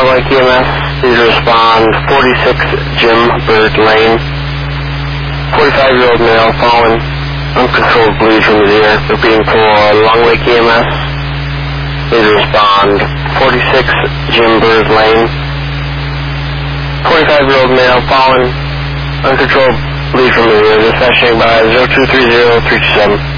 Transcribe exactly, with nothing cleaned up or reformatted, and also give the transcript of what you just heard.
Long Lake E M S, please respond forty-six Jim Bird Lane. forty-five-year-old male fallen, uncontrolled bleed from his ear. Repeating for Long Lake E M S, please respond forty-six Jim Bird Lane. forty-five-year-old male fallen, uncontrolled bleed from his ear. Dispatching by zero two three zero three two seven.